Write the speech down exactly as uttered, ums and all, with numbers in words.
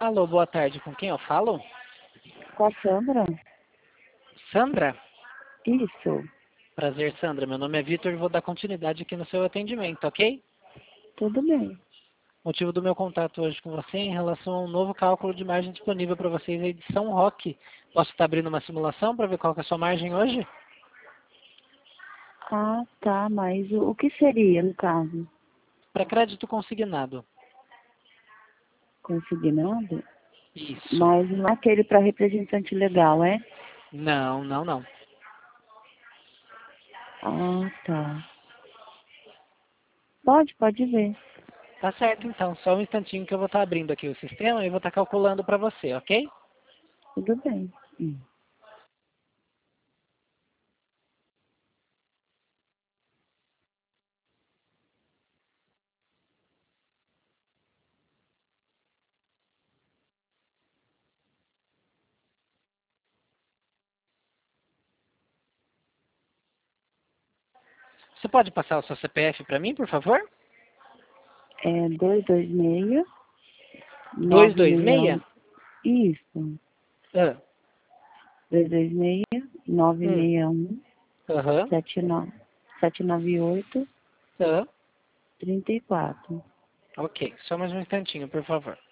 Alô, boa tarde. Com quem eu falo? Com a Sandra? Sandra? Isso. Prazer, Sandra. Meu nome é Vitor e vou dar continuidade aqui no seu atendimento, ok? Tudo bem. Motivo do meu contato hoje com você é em relação a um novo cálculo de margem disponível para vocês aí de São Roque. Posso estar abrindo uma simulação para ver qual que é a sua margem hoje? Ah, tá, mas o, o que seria, no caso? Para crédito consignado. Consignado? Isso. Mas não é aquele para representante legal, é? Não, não, não. Ah, tá. Pode, pode ver. Tá certo, então. Só um instantinho que eu vou estar abrindo aqui o sistema e vou estar calculando para você, ok? Tudo bem. Hum. Você pode passar o seu C P F para mim, por favor? É dois dois seis, Dois nove dois seis um. seis. Isso. Ah, dois dois seis, nove hum. seis um, Aham. sete nove, sete nove oito, Ah. trinta e quatro. Ok. Só mais um instantinho, por favor.